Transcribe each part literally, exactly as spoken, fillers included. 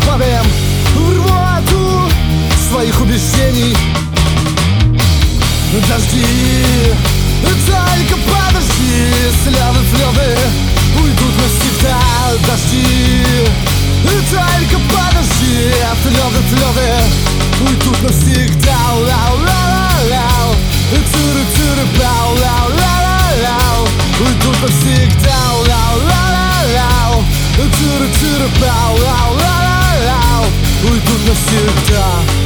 падаем в рвоту своих убеждений. Дожди, только подожди, слезы, слезы уйдут навсегда. Дожди, только подожди, слезы, слезы уйдут навсегда. Ла-ла-ла-ла, цуры-цуры-пау, ла-ла-ла-ла, уйдут навсегда. Ла-ла-ла-ла, цуры-цуры-пау, ла-ла-ла-ла, уйдут навсегда.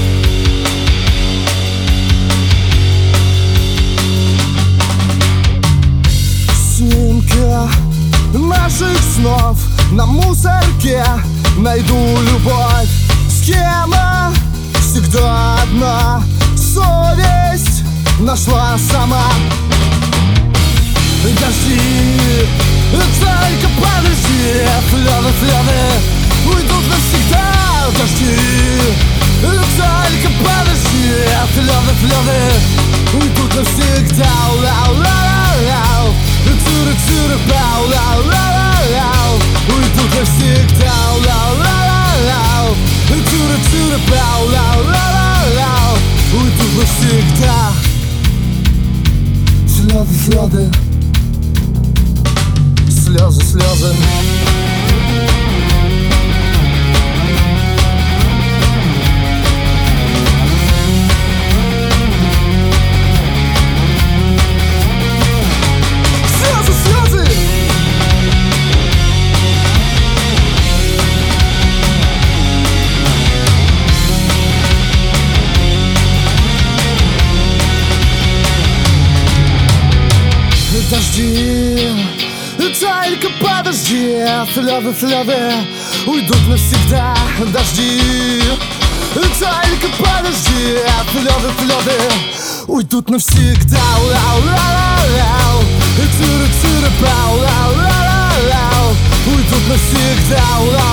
Снимка наших снов на мусорке найду любовь. Схема всегда одна, совесть нашла сама. Дожди, только подожди, слезы, слезы уйдут навсегда. Дожди, только подожди, слезы, слезы уйдут навсегда. Ла-ла-ла-ла, цуры-цуры-пау, ла-ла-ла-ла, уйдут навсегда. Ла-ла-ла-ла, цуры-цуры-пау, ла-ла-ла-ла, уйдут навсегда. Слезы, слезы, слезы, слезы. Дожди, только подожди, слезы, слезы уйдут навсегда. Дожди, только подожди, слезы, слезы уйдут навсегда. Ла-ла-ла-ла, цуры-цуры-пау, ла-ла-ла-ла, уйдут навсегда.